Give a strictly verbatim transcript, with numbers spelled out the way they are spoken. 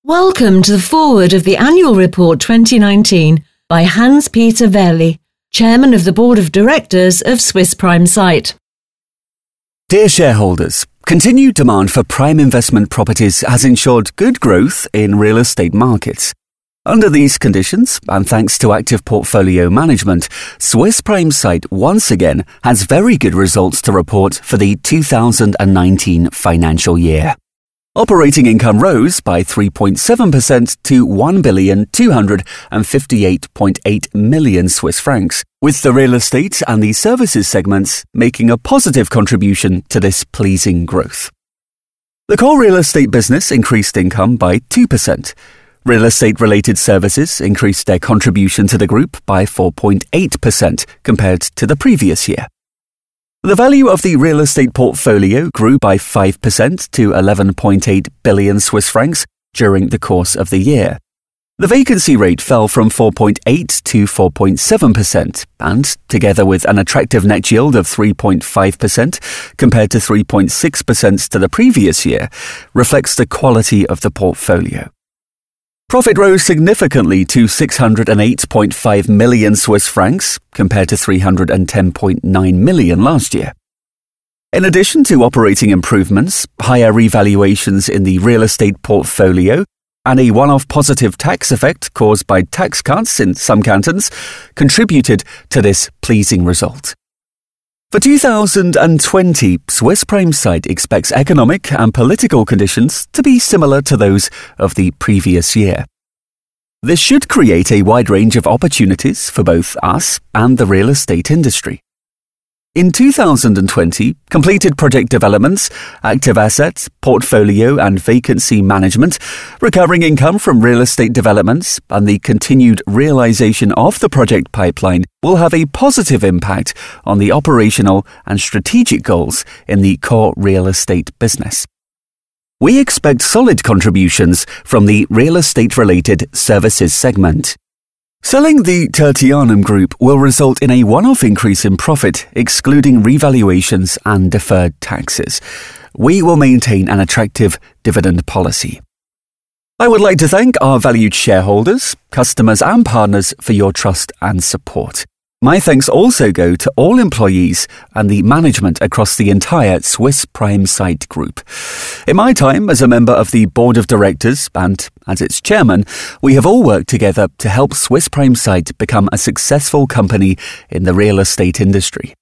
Welcome to the foreword of the Annual Report twenty nineteen by Hans-Peter Wehrli, Chairman of the Board of Directors of Swiss Prime Site. Dear shareholders, continued demand for prime investment properties has ensured good growth in real estate markets. Under these conditions, and thanks to active portfolio management, Swiss Prime Site once again has very good results to report for the two thousand nineteen financial year. Operating income rose by three point seven percent to one billion two hundred fifty-eight point eight million Swiss francs, with the real estate and the services segments making a positive contribution to this pleasing growth. The core real estate business increased income by two percent. Real estate-related services increased their contribution to the group by four point eight percent compared to the previous year. The value of the real estate portfolio grew by five percent to eleven point eight billion Swiss francs during the course of the year. The vacancy rate fell from four point eight to four point seven percent and, together with an attractive net yield of three point five percent compared to three point six percent to the previous year, reflects the quality of the portfolio. Profit rose significantly to six hundred eight point five million Swiss francs compared to three hundred ten point nine million last year. In addition to operating improvements, higher revaluations in the real estate portfolio and a one-off positive tax effect caused by tax cuts in some cantons contributed to this pleasing result. For two thousand twenty, Swiss Prime Site expects economic and political conditions to be similar to those of the previous year. This should create a wide range of opportunities for both us and the real estate industry. In two thousand twenty, completed project developments, active assets, portfolio and vacancy management, recurring income from real estate developments, and the continued realization of the project pipeline will have a positive impact on the operational and strategic goals in the core real estate business. We expect solid contributions from the real estate-related services segment. Selling the Tertianum Group will result in a one-off increase in profit, excluding revaluations and deferred taxes. We will maintain an attractive dividend policy. I would like to thank our valued shareholders, customers and partners for your trust and support. My thanks also go to all employees and the management across the entire Swiss Prime Site Group. In my time as a member of the Board of Directors and as its chairman, we have all worked together to help Swiss Prime Site become a successful company in the real estate industry.